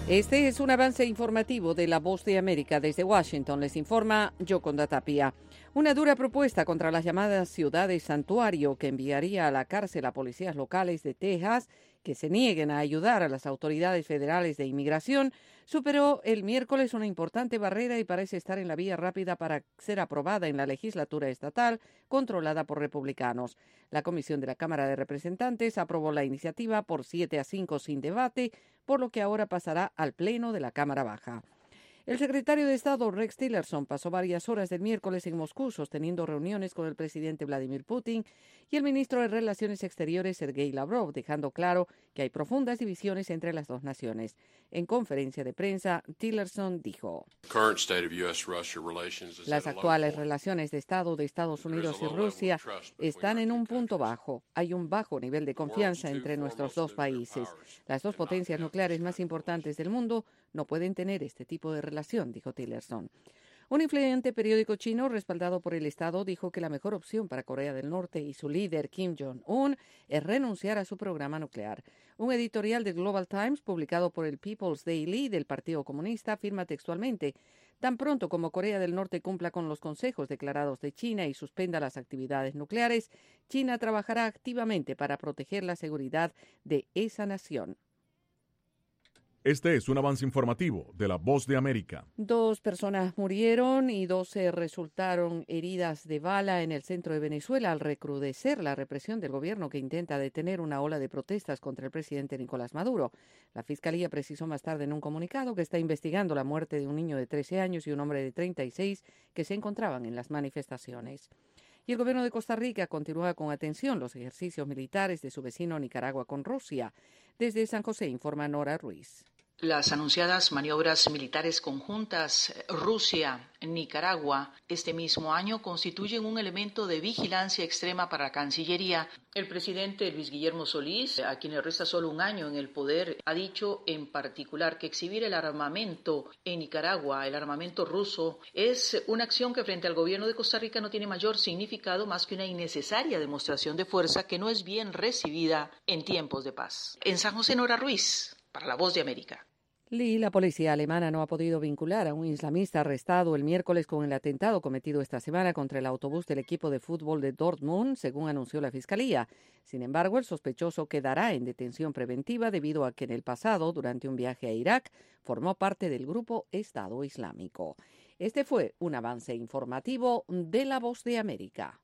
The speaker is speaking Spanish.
Este es un avance informativo de La Voz de América. Desde Washington les informa Yoconda Tapia. Una dura propuesta contra las llamadas ciudades santuario que enviaría a la cárcel a policías locales de Texas que se nieguen a ayudar a las autoridades federales de inmigración superó el miércoles una importante barrera y parece estar en la vía rápida para ser aprobada en la legislatura estatal controlada por republicanos. La Comisión de la Cámara de Representantes aprobó la iniciativa por 7-5 sin debate, por lo que ahora pasará al Pleno de la Cámara Baja. El secretario de Estado Rex Tillerson pasó varias horas del miércoles en Moscú sosteniendo reuniones con el presidente Vladimir Putin y el ministro de Relaciones Exteriores Sergei Lavrov, dejando claro que hay profundas divisiones entre las dos naciones. En conferencia de prensa, Tillerson dijo: las actuales relaciones de Estado de Estados Unidos y Rusia están en un punto bajo. Hay un bajo nivel de confianza entre nuestros dos países. Las dos potencias nucleares más importantes del mundo no pueden tener este tipo de relación, dijo Tillerson. Un influyente periódico chino respaldado por el Estado dijo que la mejor opción para Corea del Norte y su líder Kim Jong-un es renunciar a su programa nuclear. Un editorial de Global Times publicado por el People's Daily del Partido Comunista afirma textualmente: tan pronto como Corea del Norte cumpla con los consejos declarados de China y suspenda las actividades nucleares, China trabajará activamente para proteger la seguridad de esa nación. Este es un avance informativo de La Voz de América. 2 personas murieron y 12 resultaron heridas de bala en el centro de Venezuela al recrudecer la represión del gobierno que intenta detener una ola de protestas contra el presidente Nicolás Maduro. La Fiscalía precisó más tarde en un comunicado que está investigando la muerte de un niño de 13 años y un hombre de 36 que se encontraban en las manifestaciones. Y el gobierno de Costa Rica continúa con atención los ejercicios militares de su vecino Nicaragua con Rusia. Desde San José informa Nora Ruiz. Las anunciadas maniobras militares conjuntas Rusia-Nicaragua este mismo año constituyen un elemento de vigilancia extrema para la Cancillería. El presidente Luis Guillermo Solís, a quien le resta solo un año en el poder, ha dicho en particular que exhibir el armamento en Nicaragua, el armamento ruso, es una acción que frente al gobierno de Costa Rica no tiene mayor significado más que una innecesaria demostración de fuerza que no es bien recibida en tiempos de paz. En San José, Nora Ruiz, para La Voz de América. La policía alemana no ha podido vincular a un islamista arrestado el miércoles con el atentado cometido esta semana contra el autobús del equipo de fútbol de Dortmund, según anunció la Fiscalía. Sin embargo, el sospechoso quedará en detención preventiva debido a que en el pasado, durante un viaje a Irak, formó parte del grupo Estado Islámico. Este fue un avance informativo de La Voz de América.